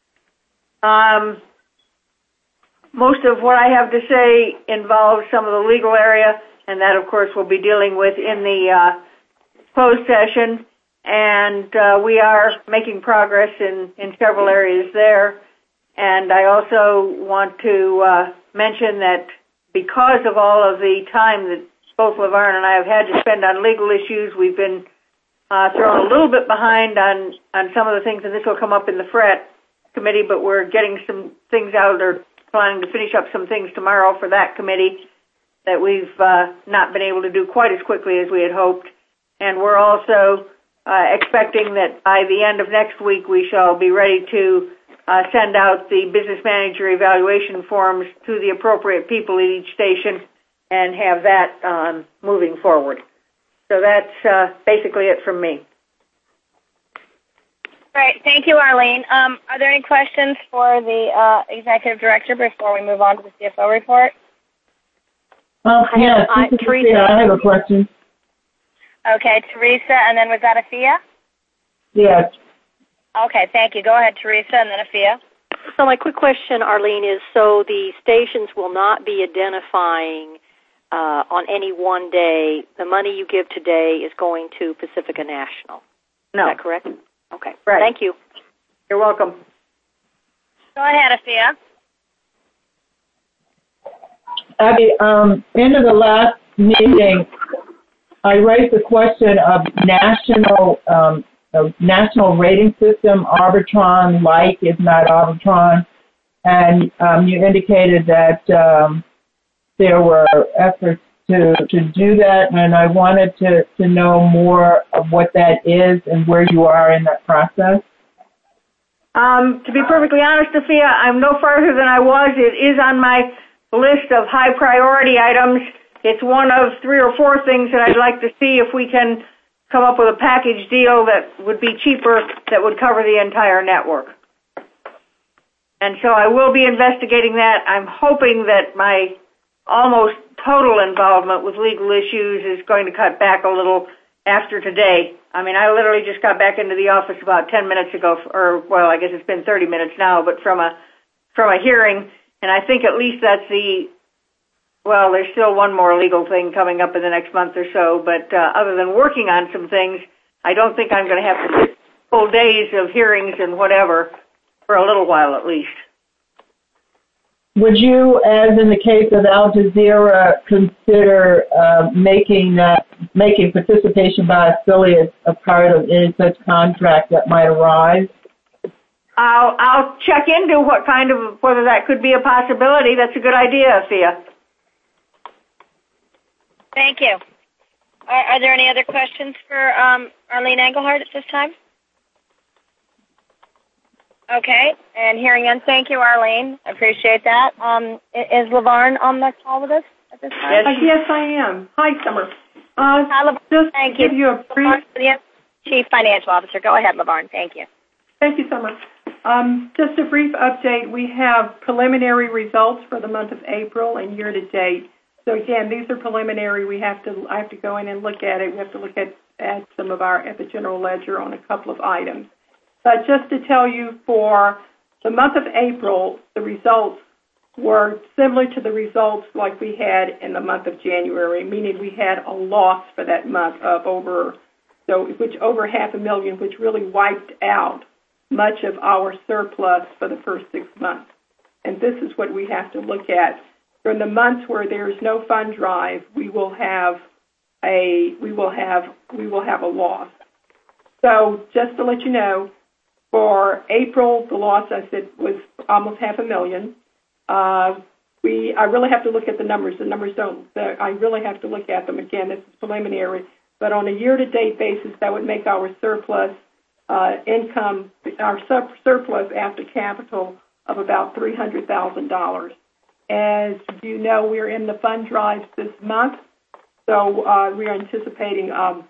Most of what I have to say involves some of the legal area, and that, of course, we'll be dealing with in the closed session, and we are making progress in several areas there. And I also want to mention that because of all of the time that both LaVarn and I have had to spend on legal issues, we've been thrown a little bit behind on some of the things, and this will come up in the FRET committee, but we're getting some things out, or planning to finish up some things tomorrow for that committee that we've not been able to do quite as quickly as we had hoped. And we're also expecting that by the end of next week we shall be ready to send out the business manager evaluation forms to the appropriate people at each station and have that moving forward. So that's basically it from me. Great. Thank you, Arlene. Are there any questions for the executive director before we move on to the CFO report? Yes, Teresa, I have a question. Okay, Teresa, and then was that Afia? Yes. Okay, thank you. Go ahead, Teresa, and then Afia. So my quick question, Arlene, is so the stations will not be identifying on any one day, the money you give today is going to Pacifica National. No. Is that correct? Okay. Right. Thank you. You're welcome. Go ahead, Afia. At the end of the last meeting, I raised the question of national rating system, Arbitron, like, if not Arbitron, and you indicated that there were efforts to do that, and I wanted to know more of what that is and where you are in that process. To be perfectly honest, Afia, I'm no farther than I was. It is on my list of high priority items. It's one of 3 or 4 things that I'd like to see if we can come up with a package deal that would be cheaper, that would cover the entire network. And so I will be investigating that. I'm hoping that my almost total involvement with legal issues is going to cut back a little after today. I mean, I literally just got back into the office about 10 minutes ago, or, well, I guess it's been 30 minutes now, but from a hearing, and I think at least that's the well, there's still one more legal thing coming up in the next month or so, but other than working on some things, I don't think I'm going to have to sit full days of hearings and whatever for a little while at least. Would you, as in the case of Al Jazeera, consider making participation by affiliates a part of any such contract that might arise? I'll check into whether that could be a possibility. That's a good idea, Thea. Thank you. Are there any other questions for Arlene Engelhardt at this time? Okay, and hearing none, thank you, Arlene. I appreciate that. Is LaVarn on the call with us at this time? Yes, I am. Hi, Summer. Hi, LaVarn. Just thank give you. you a brief... Chief Financial Officer. Go ahead, LaVarn. Thank you. Thank you, Summer. Just a brief update. We have preliminary results for the month of April and year-to-date. So, again, these are preliminary. I have to go in and look at it. We have to look at some of at the general ledger on a couple of items. But just to tell you, for the month of April, the results were similar to the results like we had in the month of January, meaning we had a loss for that month of over $500,000, which really wiped out much of our surplus for the first 6 months. And this is what we have to look at. For the months where there is no fund drive, we will have a loss. So just to let you know, for April, the loss, I said, was almost $500,000. I really have to look at the numbers. The numbers I really have to look at them. Again, this is preliminary. But on a year-to-date basis, that would make our surplus income, our surplus after capital of about $300,000. As you know, we're in the fund drives this month, so we are anticipating a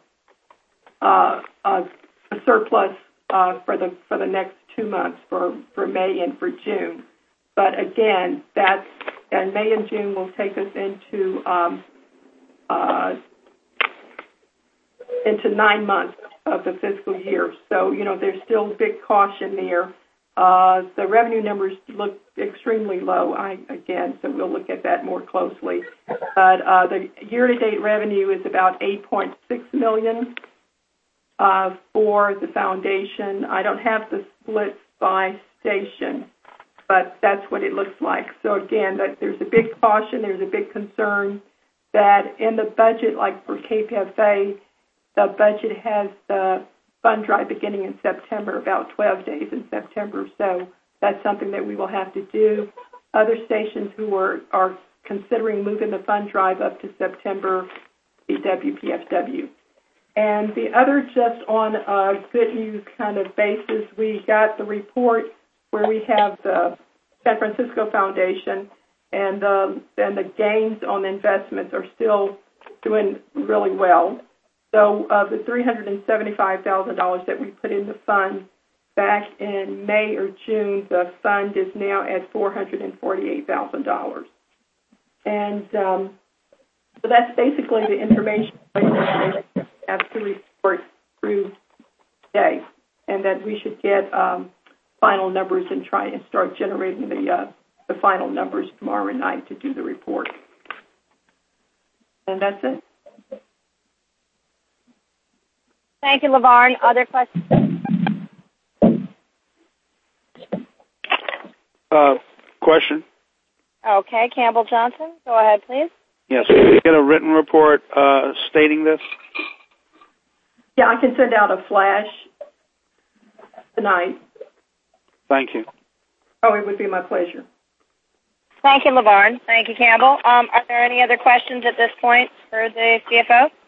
surplus for the next 2 months, for May and for June. But again, May and June will take us into 9 months of the fiscal year. So, there's still big caution there. The revenue numbers look extremely low, so we'll look at that more closely. But the year-to-date revenue is about $8.6 million for the foundation. I don't have the splits by station, but that's what it looks like. So again, there's a big caution, there's a big concern that in the budget, like for KPFA, the budget has the fund drive beginning in September, about 12 days in September. So that's something that we will have to do. Other stations who are considering moving the fund drive up to September, the WPFW. And the other, just on a good news kind of basis, we got the report where we have the San Francisco Foundation, and the gains on investments are still doing really well. So of the $375,000 that we put in the fund back in May or June, the fund is now at $448,000. And so that's basically the information I have to report through today, and that we should get final numbers and try and start generating the final numbers tomorrow night to do the report. And that's it. Thank you, LaVarn. Other questions? Question. Okay, Campbell Johnson, go ahead, please. Yes, can we get a written report stating this? Yeah, I can send out a flash tonight. Thank you. Oh, it would be my pleasure. Thank you, LaVarn. Thank you, Campbell. Are there any other questions at this point for the CFO?